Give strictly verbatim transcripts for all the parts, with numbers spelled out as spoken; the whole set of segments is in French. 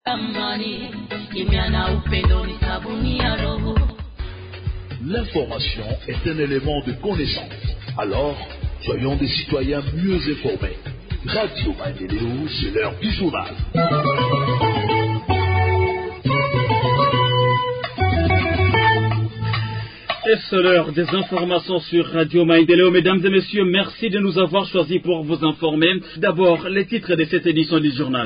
L'information est un élément de connaissance. Alors, soyons des citoyens mieux informés. Radio Maendeleo, c'est l'heure du journal. Et c'est l'heure des informations sur Radio Maendeleo. Mesdames et messieurs, merci de nous avoir choisis pour vous informer. D'abord, les titres de cette édition du journal.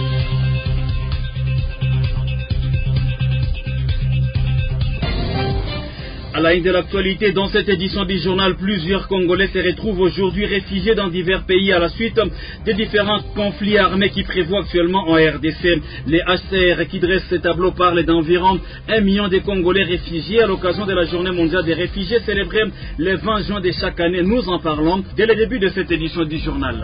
À la une de l'actualité, dans cette édition du journal, plusieurs Congolais se retrouvent aujourd'hui réfugiés dans divers pays à la suite des différents conflits armés qui prévoient actuellement en R D C. Les H C R qui dressent ce tableau parlent d'environ un million de Congolais réfugiés à l'occasion de la journée mondiale des réfugiés célébrée le vingt juin de chaque année. Nous en parlons dès le début de cette édition du journal.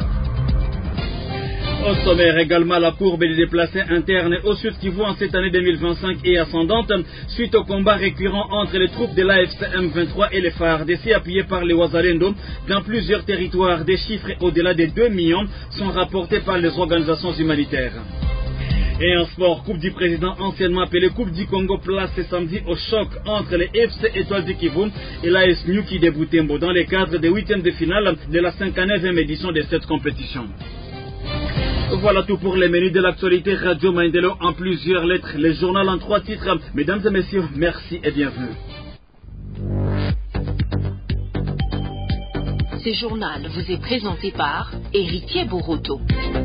Au sommaire également, la courbe des déplacés internes au Sud Kivu en cette année deux mille vingt-cinq est ascendante suite au combat récurrent entre les troupes de l'A F C M vingt-trois et les F A R D C appuyés par les Wazalendo dans plusieurs territoires. Des chiffres au-delà des deux millions sont rapportés par les organisations humanitaires. Et en sport, Coupe du Président anciennement appelée Coupe du Congo, place ce samedi au choc entre les F C Étoiles du Kivu et l'A S Nyuki de Butembo dans le cadre des huitièmes de finale de la cinquante-neuvième édition de cette compétition. Voilà tout pour les menus de l'actualité Radio Maendeleo en plusieurs lettres. Le journal en trois titres. Mesdames et messieurs, merci et bienvenue. Ce journal vous est présenté par Héritier Boroto.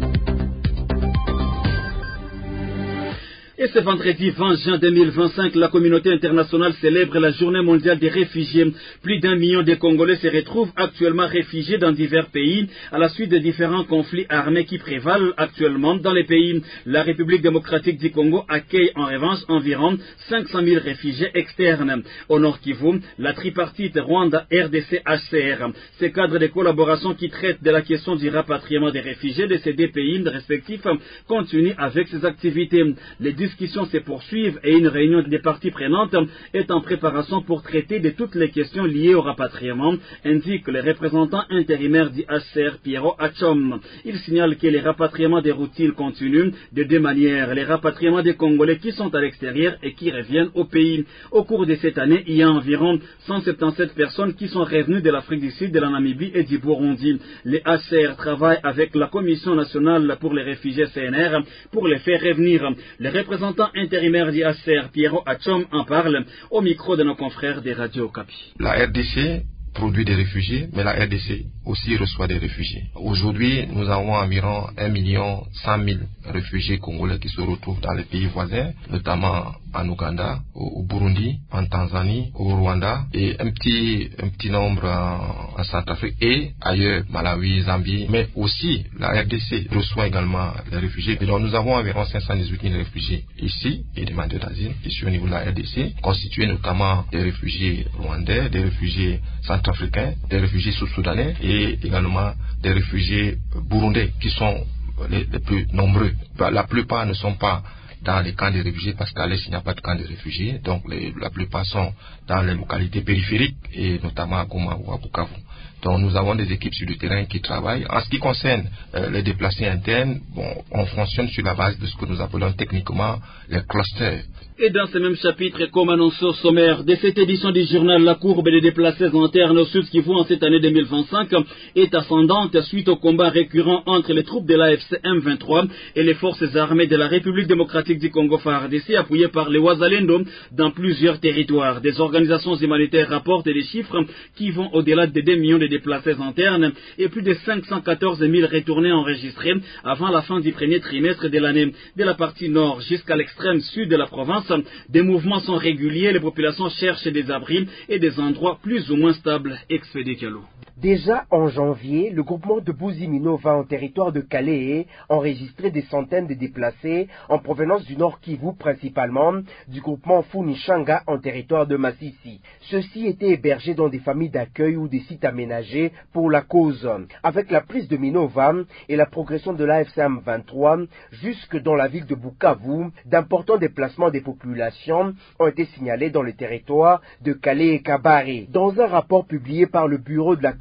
Et ce vendredi vingt juin deux mille vingt-cinq, la communauté internationale célèbre la journée mondiale des réfugiés. Plus d'un million de Congolais se retrouvent actuellement réfugiés dans divers pays à la suite de différents conflits armés qui prévalent actuellement dans les pays. La République démocratique du Congo accueille en revanche environ cinq cent mille réfugiés externes. Au Nord Kivu, la tripartite Rwanda-R D C H C R. Ces cadres de collaboration qui traitent de la question du rapatriement des réfugiés de ces deux pays respectifs continuent avec ces activités. Les discussions se poursuivent et une réunion des parties prenantes est en préparation pour traiter de toutes les questions liées au rapatriement, indique le représentant intérimaire du H C R Pierrot Achom. Il signale que les rapatriements des routiers continuent de deux manières. Les rapatriements des Congolais qui sont à l'extérieur et qui reviennent au pays. Au cours de cette année, il y a environ cent soixante-dix-sept personnes qui sont revenues de l'Afrique du Sud, de la Namibie et du Burundi. Les H C R travaillent avec la Commission nationale pour les réfugiés C N R pour les faire revenir. Les Le représentant intérimaire du H C R, Pierrot Achom, en parle au micro de nos confrères des radios Okapi. La R D C produit des réfugiés, mais la R D C aussi reçoit des réfugiés. Aujourd'hui, nous avons environ un million cent mille réfugiés congolais qui se retrouvent dans les pays voisins, notamment en Ouganda, au Burundi, en Tanzanie, au Rwanda, et un petit, un petit nombre en, en Centrafrique et ailleurs, Malawi, Zambie, mais aussi la R D C reçoit également les réfugiés. Et donc nous avons environ cinq cent dix-huit mille réfugiés ici, et demandeurs d'asile, ici au niveau de la R D C, constitués notamment des réfugiés rwandais, des réfugiés centrafricains, des réfugiés sud-soudanais et également des réfugiés burundais qui sont les, les plus nombreux. La plupart ne sont pas dans les camps de réfugiés parce qu'à l'est il n'y a pas de camps de réfugiés, donc les, la plupart sont dans les localités périphériques et notamment à Goma ou à Bukavu. Donc nous avons des équipes sur le terrain qui travaillent. En ce qui concerne euh, les déplacés internes, bon, on fonctionne sur la base de ce que nous appelons techniquement les clusters. Et dans ce même chapitre, comme annoncé au sommaire de cette édition du journal, la courbe des déplacés internes au Sud Kivu en cette année deux mille vingt-cinq est ascendante suite au combat récurrent entre les troupes de l'A F C M vingt-trois et les forces armées de la République démocratique du Congo F A R D C appuyées par les Wazalendo dans plusieurs territoires. Des organisations humanitaires rapportent des chiffres qui vont au-delà de deux millions de déplacés internes et plus de cinq cent quatorze mille retournés enregistrés avant la fin du premier trimestre de l'année. De la partie nord jusqu'à l'extrême sud de la province, des mouvements sont réguliers, les populations cherchent des abris et des endroits plus ou moins stables. Expédé Kalou. Déjà en janvier, le groupement de Bouzimino va en territoire de Calais enregistrer des centaines de déplacés en provenance du Nord Kivu, principalement du groupement Funishanga en territoire de Massissi. Ceux-ci étaient hébergés dans des familles d'accueil ou des sites aménagés pour la cause. Avec la prise de Minova et la progression de l'A F C M vingt-trois jusque dans la ville de Bukavu, d'importants déplacements des populations ont été signalés dans le territoire de Calais et Kabare. Dans un rapport publié par le bureau de la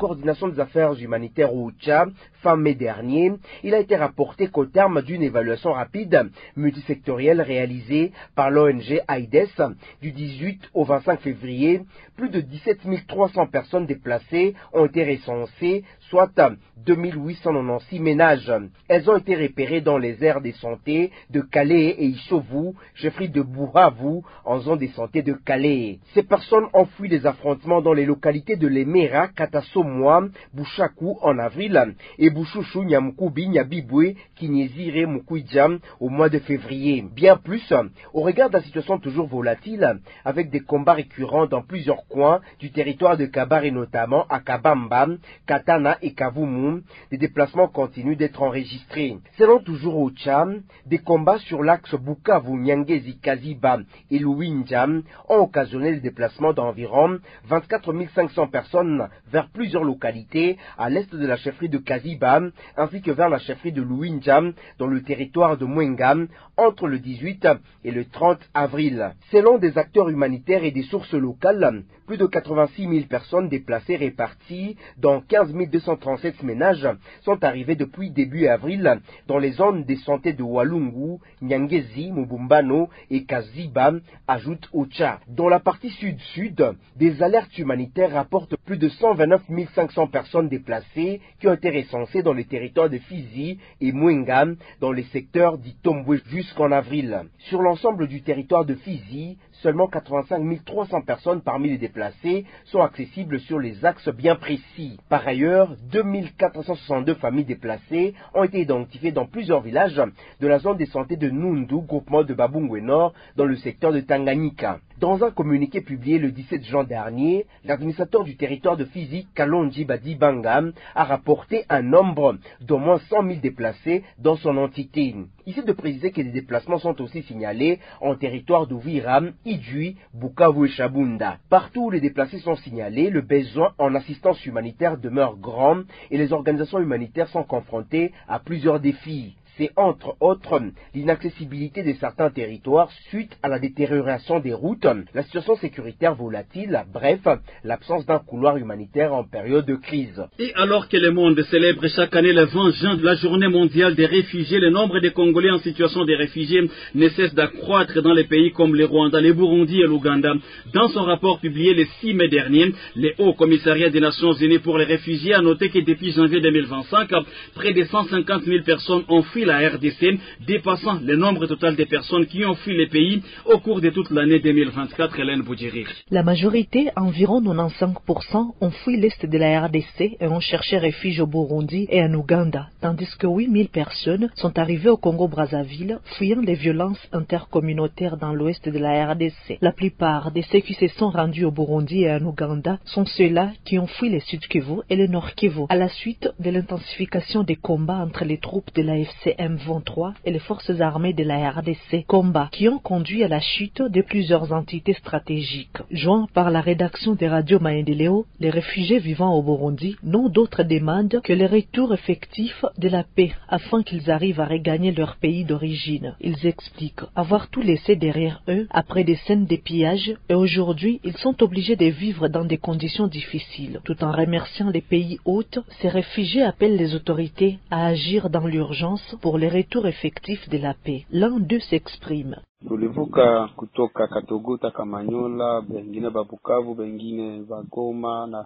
coordination des affaires humanitaires au Tchad, fin mai dernier, il a été rapporté qu'au terme d'une évaluation rapide multisectorielle réalisée par l'O N G AIDS du dix-huit au vingt-cinq février, plus de dix-sept mille trois cents personnes déplacées ont été recensées, soit deux mille huit cent quatre-vingt-seize ménages. Elles ont été repérées dans les aires de santé de Calais et Issovu, chefferie de Bouravu, en zone de santé de Calais. Ces personnes ont fui les affrontements dans les localités de Lemera, Katasomoa, Bouchakou en avril et Bouchouchou, Nyamkubi, Nyabibwe, Kinyezire, Mukuidjam au mois de février. Bien plus, au regard de la situation toujours volatile, avec des combats récurrents dans plusieurs coins du territoire de Kabar et notamment à Kabamba, Katana et Kavumu, des déplacements continuent d'être enregistrés. Selon toujours au Tchad, des combats sur l'axe Bukavu, Nyangezi, Kaziba et Louinjam ont occasionné le déplacement d'environ vingt-quatre mille cinq cents personnes vers plusieurs localités à l'est de la chefferie de Kaziba ainsi que vers la chefferie de Louinjam dans le territoire de Mwenga entre le dix-huit et le trente avril. Selon des acteurs humanitaires et des sources locales, plus de quatre-vingt-six mille personnes déplacées réparties dans quinze mille deux cent trente-sept ménages sont arrivées depuis début avril dans les zones de santé de Walungu, Nyangezi, Mubumbano et Kaziba, ajoute Ocha. Dans la partie sud-sud, des alertes humanitaires rapportent plus de cent vingt-neuf mille cinq cents personnes déplacées qui ont été recensées dans les territoires de Fizi et Mwenga dans les secteurs d'Itombwe jusqu'en avril. Sur l'ensemble du territoire de Fizi, seulement quatre-vingt-cinq mille trois cents personnes parmi les déplacés sont accessibles sur les axes bien précis. Par ailleurs, deux mille quatre cent soixante-deux familles déplacées ont été identifiées dans plusieurs villages de la zone de santé de Nundu, groupement de Babungwe Nord, dans le secteur de Tanganyika. Dans un communiqué publié le dix-sept juin dernier, l'administrateur du territoire de Fizi, Kalonji Badibanga, a rapporté un nombre d'au moins cent mille déplacés dans son entité. Ici de préciser que des déplacements sont aussi signalés en territoire d'Ouvira, Idjui, Bukavu et Chabunda. Partout où les déplacés sont signalés, le besoin en assistance humanitaire demeure grand et les organisations humanitaires sont confrontées à plusieurs défis. C'est entre autres l'inaccessibilité de certains territoires suite à la détérioration des routes, la situation sécuritaire volatile, bref, l'absence d'un couloir humanitaire en période de crise. Et alors que le monde célèbre chaque année le vingt juin de la journée mondiale des réfugiés, le nombre de Congolais en situation de réfugiés ne cesse d'accroître dans les pays comme le Rwanda, le Burundi et l'Ouganda. Dans son rapport publié le six mai dernier, le Haut Commissariat des Nations Unies pour les réfugiés a noté que depuis janvier deux mille vingt-cinq, près de cent cinquante mille personnes ont fui la R D C, dépassant le nombre total de personnes qui ont fui les pays au cours de toute l'année deux mille vingt-quatre. Hélène Boudjiri. La majorité, environ quatre-vingt-quinze pour cent, ont fui l'est de la R D C et ont cherché refuge au Burundi et en Ouganda, tandis que huit mille personnes sont arrivées au Congo-Brazzaville, fuyant les violences intercommunautaires dans l'ouest de la R D C. La plupart de ceux qui se sont rendus au Burundi et en Ouganda sont ceux-là qui ont fui le Sud Kivu et le Nord Kivu, à la suite de l'intensification des combats entre les troupes de la F C M vingt-trois et les forces armées de la R D C, combats qui ont conduit à la chute de plusieurs entités stratégiques. Joints par la rédaction des radios Maendeleo, les réfugiés vivant au Burundi n'ont d'autre demande que le retour effectif de la paix afin qu'ils arrivent à regagner leur pays d'origine. Ils expliquent avoir tout laissé derrière eux après des scènes de pillage et aujourd'hui ils sont obligés de vivre dans des conditions difficiles. Tout en remerciant les pays hôtes, ces réfugiés appellent les autorités à agir dans l'urgence pour le retour effectif de la paix. L'un d'eux s'exprime. Tulivuka kutoka Katogota, Kamanyola, bengine Babukavu, bengine Bagoma na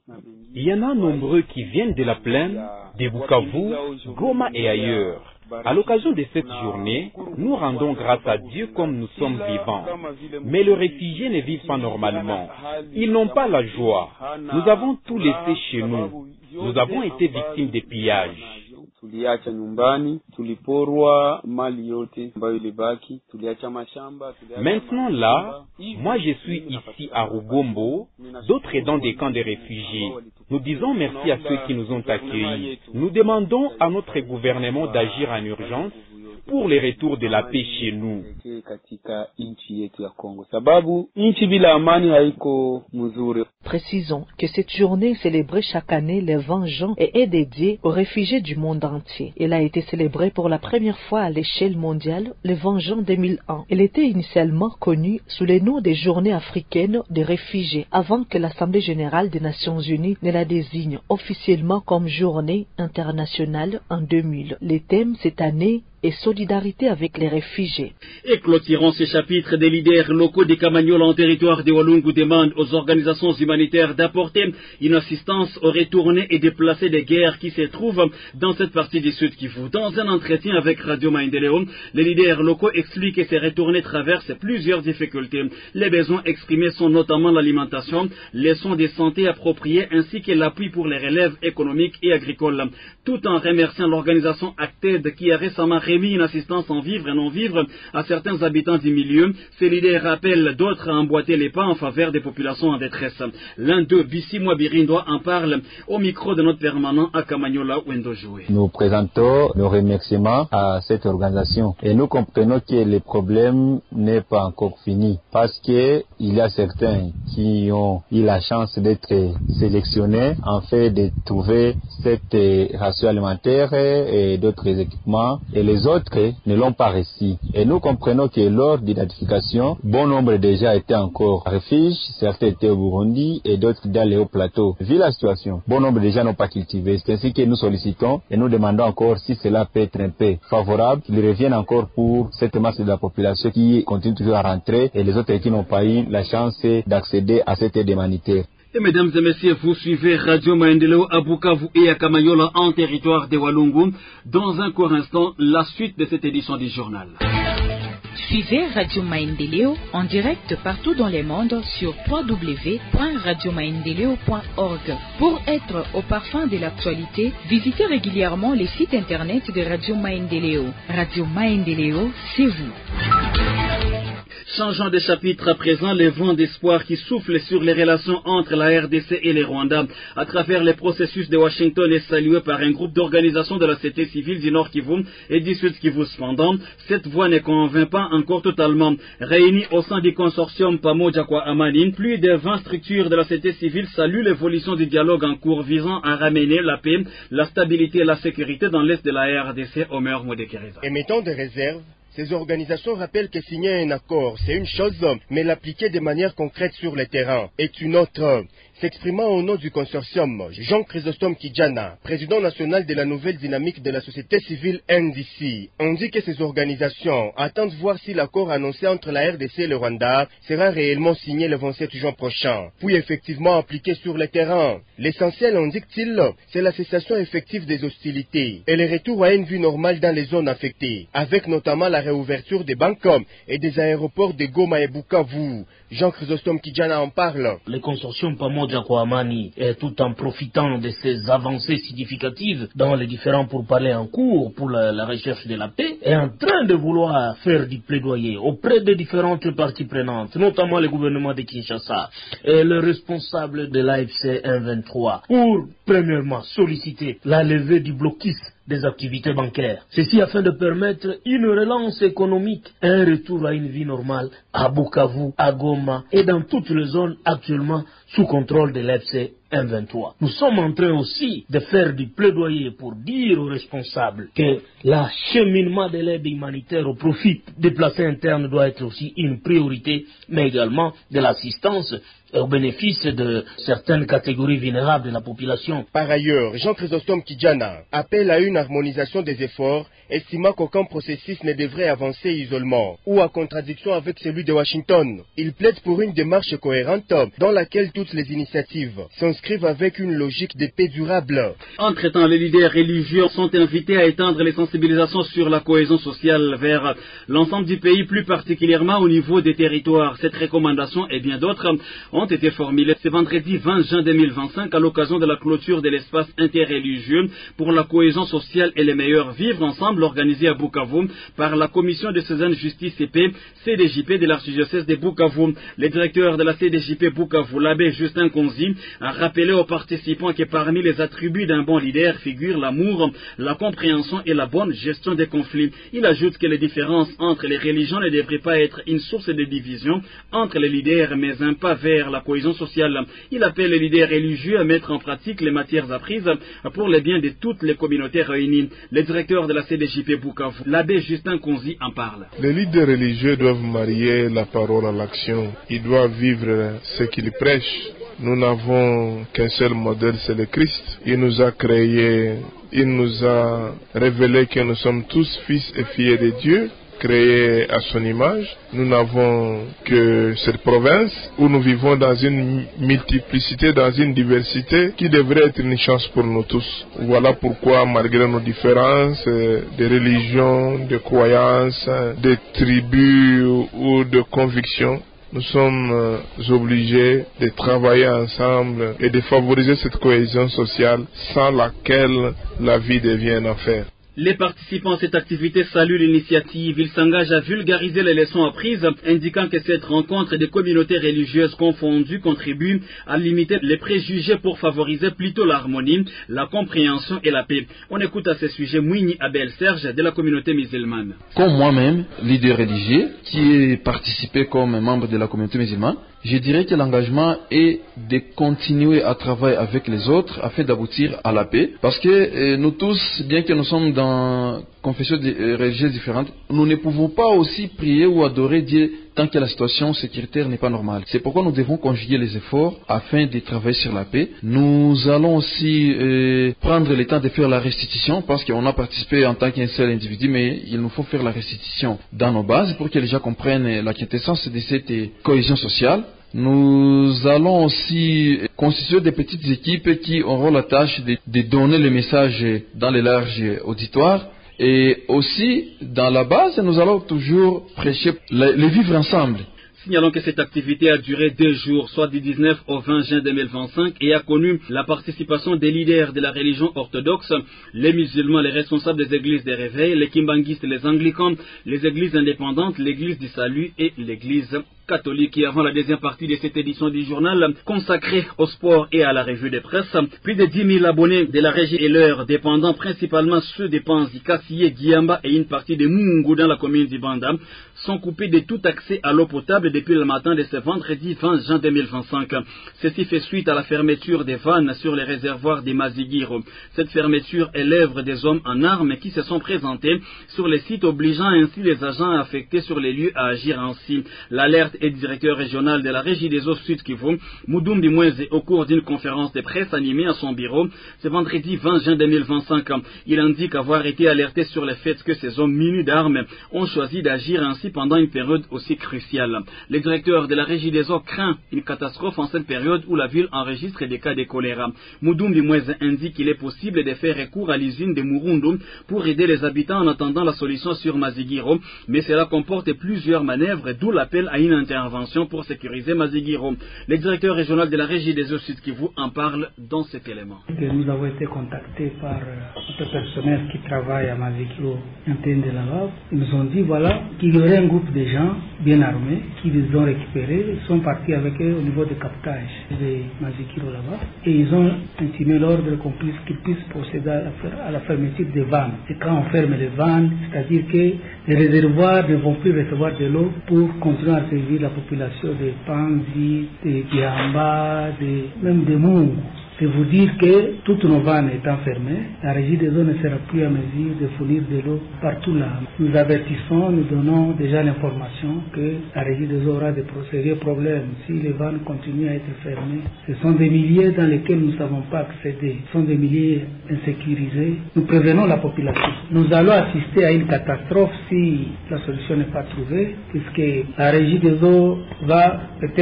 Il y en a nombreux qui viennent de la plaine, de Bukavu, Goma et ailleurs. À l'occasion de cette journée, nous rendons grâce à Dieu comme nous sommes vivants. Mais les réfugiés ne vivent pas normalement. Ils n'ont pas la joie. Nous avons tout laissé chez nous. Nous avons été victimes des pillages. Tuliacha nyumbani, tuliporwa mali yote ambayo ilibaki, tuliacha mashamba. Maintenant là, moi je suis ici à Rugombo, d'autres dans des camps de réfugiés. Nous disons merci à ceux qui nous ont accueillis. Nous demandons à notre gouvernement d'agir en urgence pour le retour de la paix chez nous. Précisons que cette journée célébrée chaque année le vingt juin et est dédiée aux réfugiés du monde entier. Elle a été célébrée pour la première fois à l'échelle mondiale le vingt juin deux mille un. Elle était initialement connue sous le nom des Journées africaines des réfugiés avant que l'Assemblée générale des Nations unies ne la désigne officiellement comme Journée internationale en deux mille. Le thème cette année et solidarité avec les réfugiés. Et clôturant ce chapitre, des leaders locaux des Kamanyola en territoire de Walungu demandent aux organisations humanitaires d'apporter une assistance aux retournés et déplacés des guerres qui se trouvent dans cette partie du Sud Kivu. Dans un entretien avec Radio Maendeleo, les leaders locaux expliquent que ces retournés traversent plusieurs difficultés. Les besoins exprimés sont notamment l'alimentation, les soins de santé appropriés ainsi que l'appui pour les relèves économiques et agricoles. Tout en remerciant l'organisation Acted qui a récemment remis une assistance en vivre et non-vivre à certains habitants du milieu, ces leaders rappellent d'autres à emboîter les pas en faveur des populations en détresse. L'un d'eux, Bissi Mwabirindwa, en parle au micro de notre permanent à Kamanyola, Wendojoué. Nous présentons nos remerciements à cette organisation et nous comprenons que le problème n'est pas encore fini parce que il y a certains qui ont eu la chance d'être sélectionnés en fait de trouver cette ration alimentaire et d'autres équipements et les autres ne l'ont pas réussi. Et nous comprenons que lors d'identification, bon nombre déjà étaient encore à refuge, certains étaient au Burundi et d'autres dans les hauts plateaux. Vu la situation, bon nombre déjà n'ont pas cultivé. C'est ainsi que nous sollicitons et nous demandons encore si cela peut être un peu favorable, qu'ils reviennent encore pour cette masse de la population qui continue toujours à rentrer et les autres qui n'ont pas eu la chance d'accéder à cette aide humanitaire. Et mesdames et messieurs, vous suivez Radio Maendeleo à Bukavu et à Kamanyola en territoire de Walungu. Dans un court instant, la suite de cette édition du journal. Suivez Radio Maendeleo en direct partout dans le monde sur w w w point radio maendeleo point org. Pour être au parfum de l'actualité, visitez régulièrement les sites internet de Radio Maendeleo. Radio Maendeleo, c'est vous. Changeant de chapitre à présent, les vents d'espoir qui soufflent sur les relations entre la R D C et les Rwandais à travers les processus de Washington est salué par un groupe d'organisations de la société civile du Nord Kivu et du Sud Kivu. Cependant, cette voix ne convainc pas encore totalement. Réunis au sein du consortium Pamoja Kwa Amani, plus de vingt structures de la société civile saluent l'évolution du dialogue en cours visant à ramener la paix, la stabilité et la sécurité dans l'Est de la R D C. Omer Modekereza. Émettant des réserves, ces organisations rappellent que signer un accord, c'est une chose, mais l'appliquer de manière concrète sur le terrain est une autre. S'exprimant au nom du consortium, Jean Chrysostome Kijana, président national de la nouvelle dynamique de la société civile N D C, on dit que ces organisations attendent voir si l'accord annoncé entre la R D C et le Rwanda sera réellement signé le vingt-sept juin prochain, puis effectivement appliqué sur le terrain. L'essentiel, indique-t-il, c'est la cessation effective des hostilités et le retour à une vie normale dans les zones affectées, avec notamment la réouverture des banques et des aéroports de Goma et Bukavu. Jean Chrysostome Kijana en parle. Le consortium Pamoja Kwa Amani, tout en profitant de ces avancées significatives dans les différents pourparlers en cours pour la, la recherche de la paix, est en train de vouloir faire du plaidoyer auprès des différentes parties prenantes, notamment le gouvernement de Kinshasa et le responsable de l'A F C M vingt-trois, pour premièrement solliciter la levée du blocus des activités bancaires. Ceci afin de permettre une relance économique et un retour à une vie normale à Bukavu, à Goma et dans toutes les zones actuellement sous contrôle de l'A F C M vingt-trois. Nous sommes en train aussi de faire du plaidoyer pour dire aux responsables que l'acheminement de l'aide humanitaire au profit des déplacés internes doit être aussi une priorité, mais également de l'assistance au bénéfice de certaines catégories vulnérables de la population. Par ailleurs, Jean Chrysostome Kijana appelle à une harmonisation des efforts, estimant qu'aucun processus ne devrait avancer isolement ou à contradiction avec celui de Washington. Il plaide pour une démarche cohérente dans laquelle toutes les initiatives s'inscrivent avec une logique de paix durable. Entre-temps, les leaders religieux sont invités à étendre les sensibilisations sur la cohésion sociale vers l'ensemble du pays, plus particulièrement au niveau des territoires. Cette recommandation et bien d'autres ont ont été formulés ce vendredi vingt juin deux mille vingt-cinq à l'occasion de la clôture de l'espace interreligieux pour la cohésion sociale et les meilleurs vivre ensemble organisé à Bukavu par la commission de Cézanne Justice et Paix C D J P de l'archidiocèse de Bukavu. Le directeur de la C D J P Bukavu, l'abbé Justin Konzi, a rappelé aux participants que parmi les attributs d'un bon leader figurent l'amour, la compréhension et la bonne gestion des conflits. Il ajoute que les différences entre les religions ne devraient pas être une source de division entre les leaders, mais un pas vers la cohésion sociale. Il appelle les leaders religieux à mettre en pratique les matières apprises pour le bien de toutes les communautés réunies. Le directeur de la C D J P Bukavu, l'abbé Justin Konzi, en parle. Les leaders religieux doivent marier la parole à l'action. Ils doivent vivre ce qu'ils prêchent. Nous n'avons qu'un seul modèle, c'est le Christ. Il nous a créés, il nous a révélé que nous sommes tous fils et filles de Dieu, créés à son image. Nous n'avons que cette province où nous vivons dans une multiplicité, dans une diversité qui devrait être une chance pour nous tous. Voilà pourquoi, malgré nos différences de religion, de croyances, de tribus ou de convictions, nous sommes obligés de travailler ensemble et de favoriser cette cohésion sociale sans laquelle la vie devient un enfer. Les participants à cette activité saluent l'initiative. Ils s'engagent à vulgariser les leçons apprises, indiquant que cette rencontre des communautés religieuses confondues contribue à limiter les préjugés pour favoriser plutôt l'harmonie, la compréhension et la paix. On écoute à ce sujet Mouini Abel Serge de la communauté musulmane. Comme moi-même, leader religieux, qui ai participé comme membre de la communauté musulmane, je dirais que l'engagement est de continuer à travailler avec les autres afin d'aboutir à la paix. Parce que euh, nous tous, bien que nous sommes dans confessions euh, religieuses différentes, nous ne pouvons pas aussi prier ou adorer Dieu tant que la situation sécuritaire n'est pas normale. C'est pourquoi nous devons conjuguer les efforts afin de travailler sur la paix. Nous allons aussi euh, prendre le temps de faire la restitution parce qu'on a participé en tant qu'un seul individu, mais il nous faut faire la restitution dans nos bases pour que les gens comprennent la quintessence de cette euh, cohésion sociale. Nous allons aussi constituer des petites équipes qui auront la tâche de, de donner le message dans les larges auditoires. Et aussi, dans la base, nous allons toujours prêcher le, le vivre ensemble. Signalons que cette activité a duré deux jours, soit du dix-neuf au vingt juin deux mille vingt-cinq, et a connu la participation des leaders de la religion orthodoxe, les musulmans, les responsables des églises des réveils, les kimbanguistes, les anglicans, les églises indépendantes, l'église du salut et l'église catholique. Et avant la deuxième partie de cette édition du journal consacrée au sport et à la revue de presse, plus de dix mille abonnés de la régie et leurs dépendants, principalement ceux des Panzi, Kassié, Guiamba et une partie de Mungu dans la commune d'Ibanda, sont coupés de tout accès à l'eau potable depuis le matin de ce vendredi vingt juin deux mille vingt-cinq. Ceci fait suite à la fermeture des vannes sur les réservoirs des Mazigiro. Cette fermeture est l'œuvre des hommes en armes qui se sont présentés sur les sites, obligeant ainsi les agents affectés sur les lieux à agir ainsi. L'alerte est du directeur régional de la régie des eaux Sud Kivu, Moudoumbi Mweze, au cours d'une conférence de presse animée à son bureau ce vendredi vingt juin deux mille vingt-cinq. Il indique avoir été alerté sur le fait que ces hommes munis d'armes ont choisi d'agir ainsi pendant une période aussi cruciale. Le directeur de la régie des eaux craint une catastrophe en cette période où la ville enregistre des cas de choléra. Moudoumbi Mweze indique qu'il est possible de faire recours à l'usine de Murundu pour aider les habitants en attendant la solution sur Mazigiro, mais cela comporte plusieurs manœuvres, d'où l'appel à une intervention pour sécuriser Mazigiro. Le directeur régional de la régie des eaux Sud Kivu en parle dans cet élément. Nous avons été contactés par notre personnel qui travaille à Mazigiro, interne de là-bas. Ils nous ont dit voilà qu'il y aurait un groupe de gens bien armés qui les ont récupérés. Ils sont partis avec eux au niveau de captage de Mazigiro là-bas et ils ont intimé l'ordre qu'on puisse, qu'ils puissent procéder à la, à la fermeture des vannes. Et quand on ferme les vannes, c'est-à-dire que les réservoirs ne vont plus recevoir de l'eau pour continuer à servir la population de Panzi, de Giamba, de, même de Mungu. C'est vous dire que toutes nos vannes étant fermées, la régie des eaux ne sera plus à mesure de fournir de l'eau partout là. Nous avertissons, nous donnons déjà l'information que la régie des eaux aura de sérieux problèmes si les vannes continuent à être fermées. Ce sont des milliers dans lesquels nous ne savons pas accéder. Ce sont des milliers insécurisés. Nous prévenons la population. Nous allons assister à une catastrophe si la solution n'est pas trouvée, puisque la régie des eaux va peut-être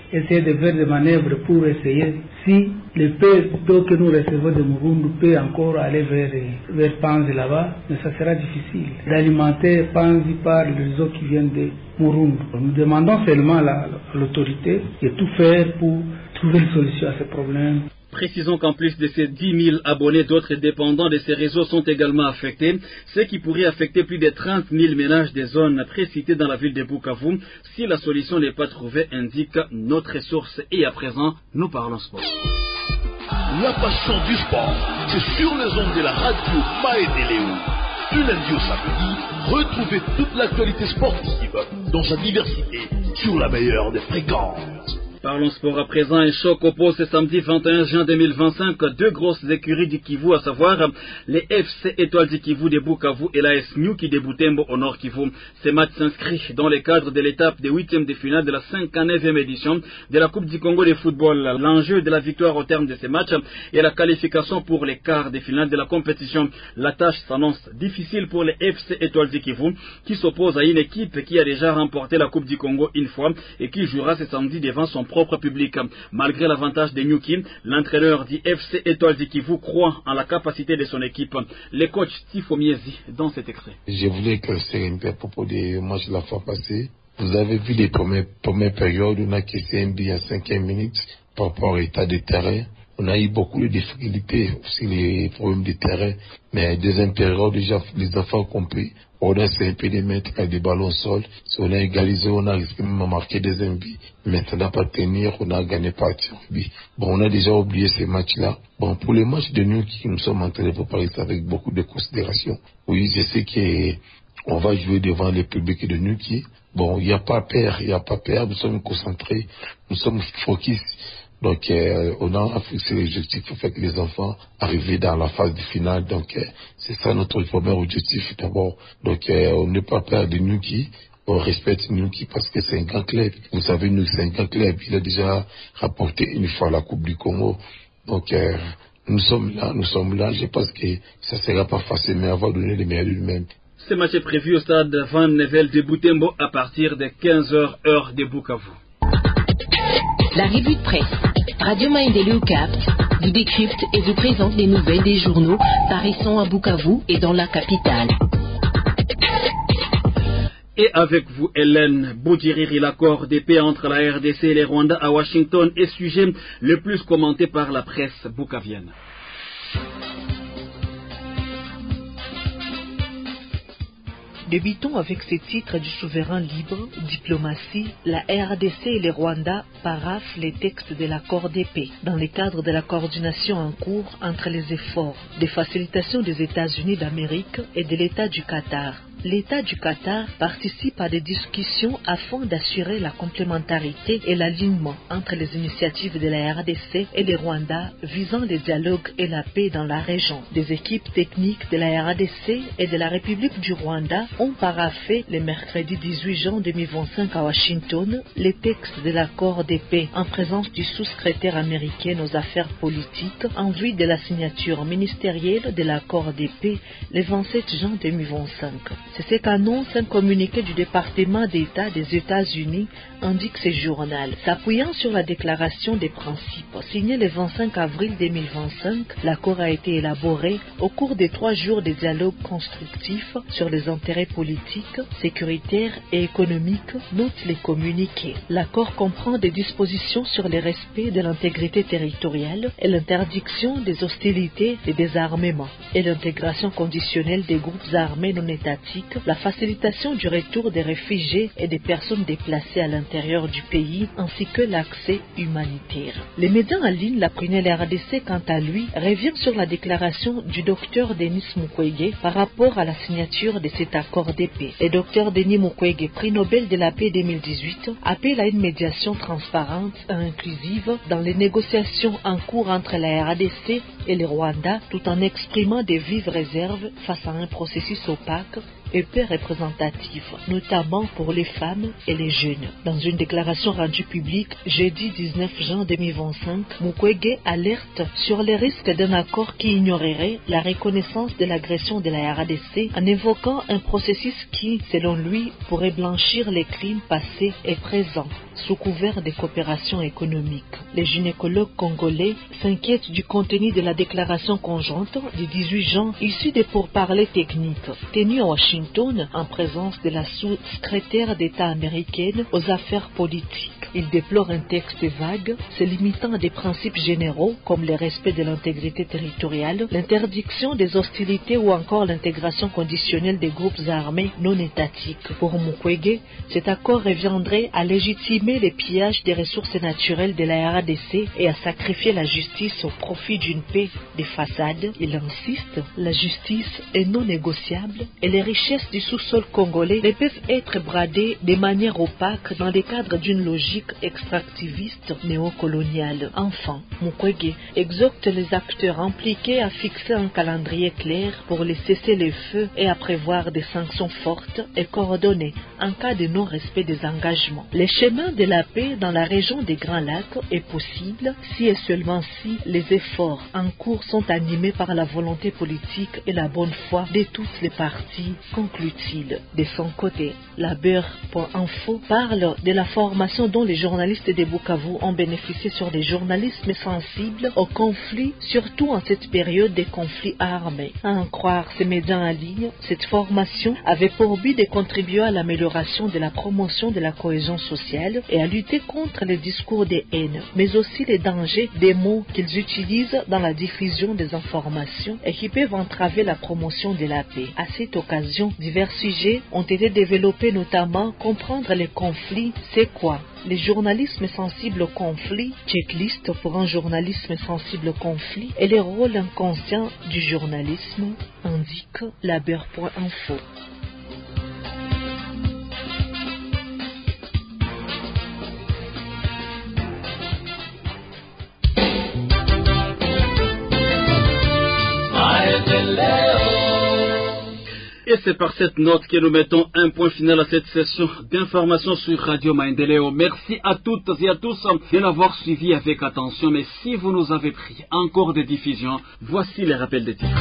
essayer de faire des manœuvres pour essayer si le peu d'eau que nous recevons de Murundu peut encore aller vers, vers Panzi là-bas, mais ça sera difficile d'alimenter Panzi par les eaux qui viennent de Murundu. Nous demandons seulement à l'autorité de tout faire pour trouver une solution à ce problème. Précisons qu'en plus de ces dix mille abonnés, d'autres dépendants de ces réseaux sont également affectés, ce qui pourrait affecter plus de trente mille ménages des zones précitées dans la ville de Bukavu si la solution n'est pas trouvée, indique notre source. Et à présent, nous parlons sport. La passion du sport, c'est sur les ondes de la radio Maendeleo. Du lundi au samedi, retrouvez toute l'actualité sportive dans sa diversité sur la meilleure des fréquences. Parlons sport à présent. Un choc oppose ce samedi vingt et un juin deux mille vingt-cinq deux grosses écuries du Kivu, à savoir les F C Étoiles du Kivu de Bukavu et l'A S Nyuki de Butembo au Nord Kivu. Ces matchs s'inscrivent dans le cadre de l'étape des huitièmes de finale de la cinquante-neuvième édition de la Coupe du Congo de football. L'enjeu de la victoire au terme de ces matchs est la qualification pour les quarts de finale de la compétition. La tâche s'annonce difficile pour les F C Étoiles du Kivu qui s'oppose à une équipe qui a déjà remporté la Coupe du Congo une fois et qui jouera ce samedi devant son propre public. Malgré l'avantage de Nyuki, l'entraîneur du F C Étoile du Kivu croit en la capacité de son équipe. Le coach Tifo Miezi dans cet extrait. Je voulais éclaircir un peu à propos des matchs de la fois passée. Vous avez vu les premières, premières périodes, on a caissé un but à cinquième minute par rapport à l'état de terrain. On a eu beaucoup de difficultés, aussi les problèmes de terrain. Mais deuxième période, déjà, les enfants ont compris. On a essayé un peu de mettre des ballons au sol. Si on a égalisé, on a risqué même à marquer des buts. Mais ça n'a pas tenu, on a gagné par tir. Bon, on a déjà oublié ces matchs-là. Bon, pour les matchs de nous qui nous sommes en train de préparer ça avec beaucoup de considération. Oui, je sais qu'on va jouer devant le public de Nuki. Bon, il n'y a pas peur, il n'y a pas peur. Nous sommes concentrés, nous sommes focus. Donc, euh, on a fixé l'objectif pour faire que les enfants arrivent dans la phase de finale. Donc, euh, c'est ça notre premier objectif d'abord. Donc, euh, on n'est pas peur de Nuki. On respecte Nuki parce que c'est un grand club. Vous savez, nous, c'est un grand club. Il a déjà rapporté une fois la Coupe du Congo. Donc, euh, nous sommes là, nous sommes là. Je pense que ça sera pas facile, mais on va donner le meilleur de nous-mêmes. Ce match est prévu au stade Van Nevel de Butembo à partir de quinze heures heure de Bukavu. La revue de presse, Radio Maendeleo capte, vous décrypte et vous présente les nouvelles des journaux paraissant à Bukavu et dans la capitale. Et avec vous, Hélène Boudiriri, l'accord de paix entre la R D C et le Rwanda à Washington est sujet le plus commenté par la presse bukavienne. Débutons avec ces titres du souverain libre, diplomatie. La R D C et le Rwanda paraphent les textes de l'accord de paix dans le cadre de la coordination en cours entre les efforts de facilitation des États-Unis d'Amérique et de l'État du Qatar. L'État du Qatar participe à des discussions afin d'assurer la complémentarité et l'alignement entre les initiatives de la R D C et le Rwanda visant le dialogue et la paix dans la région. Des équipes techniques de la R D C et de la République du Rwanda ont paraphé le mercredi dix-huit juin deux mille vingt-cinq à Washington les textes de l'accord de paix en présence du sous-secrétaire américain aux affaires politiques en vue de la signature ministérielle de l'accord de paix le vingt-sept juin deux mille vingt-cinq. C'est ce qu'annonce un communiqué du département d'État des États-Unis, indique ce journal. S'appuyant sur la déclaration des principes signée le vingt-cinq avril deux mille vingt-cinq, l'accord a été élaboré au cours des trois jours de dialogue constructif sur les intérêts politiques, sécuritaires et économiques, notent les communiqués. L'accord comprend des dispositions sur le respect de l'intégrité territoriale et l'interdiction des hostilités et des armements et l'intégration conditionnelle des groupes armés non étatiques, la facilitation du retour des réfugiés et des personnes déplacées à l'intérieur du pays, ainsi que l'accès humanitaire. Les médias en ligne, la prunelle R D C, quant à lui, revient sur la déclaration du docteur Denis Mukwege par rapport à la signature de cet accord de paix. Le docteur Denis Mukwege, prix Nobel de la paix deux mille dix-huit, appelle à une médiation transparente et inclusive dans les négociations en cours entre la R D C et le Rwanda, tout en exprimant des vives réserves face à un processus opaque et peu représentatif, notamment pour les femmes et les jeunes. Dans une déclaration rendue publique jeudi dix-neuf juin deux mille vingt-cinq, Mukwege alerte sur les risques d'un accord qui ignorerait la reconnaissance de l'agression de la R D C en évoquant un processus qui, selon lui, pourrait blanchir les crimes passés et présents sous couvert de coopération économique. Les gynécologues congolais s'inquiètent du contenu de la déclaration conjointe du dix-huit juin issue des pourparlers techniques tenus à Washington en présence de la sous-secrétaire d'État américaine aux affaires politiques. Il déplore un texte vague, se limitant à des principes généraux comme le respect de l'intégrité territoriale, l'interdiction des hostilités ou encore l'intégration conditionnelle des groupes armés non étatiques. Pour Mukwege, cet accord reviendrait à légitimer les pillages des ressources naturelles de la R D C et à sacrifier la justice au profit d'une paix des façades. Il insiste, la justice est non négociable et les richesses du sous-sol congolais ne peuvent être bradées de manière opaque dans le cadre d'une logique extractiviste néocoloniale. Enfin, Mukwege exhorte les acteurs impliqués à fixer un calendrier clair pour les cesser les feux et à prévoir des sanctions fortes et coordonnées en cas de non-respect des engagements. Le chemin de la paix dans la région des Grands Lacs est possible si et seulement si les efforts en cours sont animés par la volonté politique et la bonne foi de toutes les parties, conclut-il. De son côté, la beurre point info parle de la formation dont les journalistes de Bukavu ont bénéficié sur des journalismes sensibles au conflit, surtout en cette période des conflits armés. À en croire ces médias en ligne, cette formation avait pour but de contribuer à l'amélioration de la promotion de la cohésion sociale et à lutter contre les discours de haine, mais aussi les dangers des mots qu'ils utilisent dans la diffusion des informations et qui peuvent entraver la promotion de la paix. À cette occasion, divers sujets ont été développés, notamment comprendre les conflits, c'est quoi? Les journalismes sensibles au conflit, checklist pour un journalisme sensible au conflit et les rôles inconscients du journalisme, indique la beurre point info. Et c'est par cette note que nous mettons un point final à cette session d'information sur Radio Maendeleo. Merci à toutes et à tous de l'avoir suivi avec attention. Mais si vous nous avez pris encore des diffusions, voici les rappels des titres.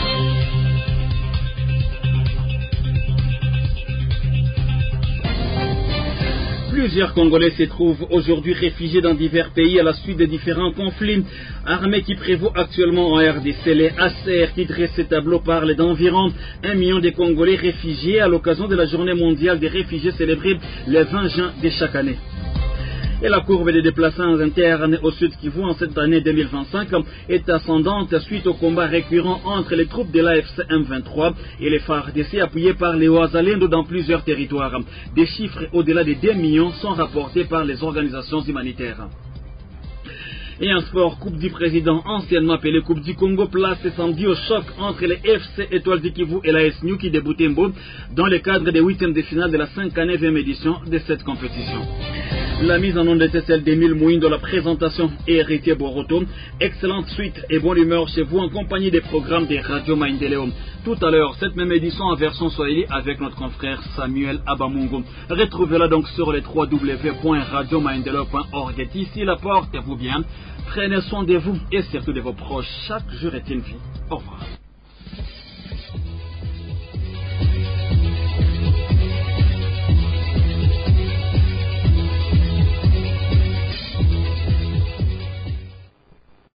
Plusieurs Congolais se trouvent aujourd'hui réfugiés dans divers pays à la suite de différents conflits armés qui prévaut actuellement en R D C. Les A C R qui dressent ce tableau parlent d'environ un million de Congolais réfugiés à l'occasion de la journée mondiale des réfugiés célébrée le vingt juin de chaque année. Et la courbe des déplacements internes au Sud Kivu en cette année deux mille vingt-cinq est ascendante suite aux combats récurrents entre les troupes de l'A F C M vingt-trois et les F A R D C appuyés par les Ouazalendo dans plusieurs territoires. Des chiffres au-delà de deux millions sont rapportés par les organisations humanitaires. Et en sport, Coupe du Président, anciennement appelée Coupe du Congo, place ce samedi au choc entre les F C Étoiles du Kivu et l'A S Nyuki de Butembo dans le cadre des huitièmes de finale de la cinquante-neuvième édition de cette compétition. La mise en onde était celle d'Emile Mouin de la présentation et Héritier Boroto. Excellente suite et bonne humeur chez vous en compagnie des programmes de Radio Maendeleo. Tout à l'heure, cette même édition en version swahili avec notre confrère Samuel Abamungu. Retrouvez-la donc sur les w w w point radio maendeleo point org. Ici, la porte vous bien. Prenez soin de vous et surtout de vos proches. Chaque jour est une vie. Au revoir.